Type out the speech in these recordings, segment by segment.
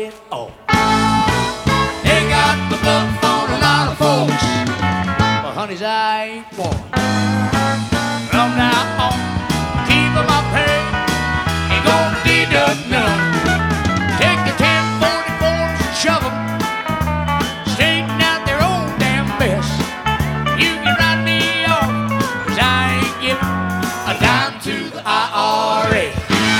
it all. They got the bluff on a lot of folks, but honeys, I ain't one. From now on, keep my pay, ain't gonna deduct none. Take the 1044s and shove 'em, straighten out their own damn mess. You can write me off, 'cause I ain't giving a dime to the IRS.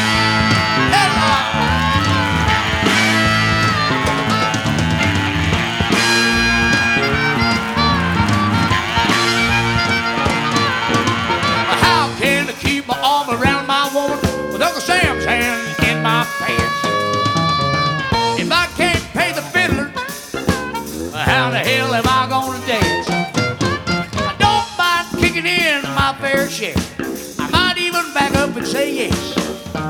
How can I keep my arm around my woman with Uncle Sam's hand in my pants? If I can't pay the fiddler, how the hell am I gonna dance? I don't mind kicking in my fair share. I might even back up and say yes.